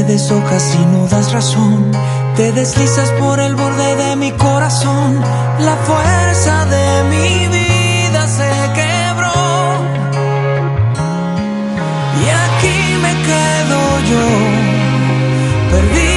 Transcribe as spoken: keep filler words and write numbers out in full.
te deshojas y no das razón. Te deslizas por el borde de mi corazón. La fuerza de mi vida se quebró. Y aquí me quedo yo, perdido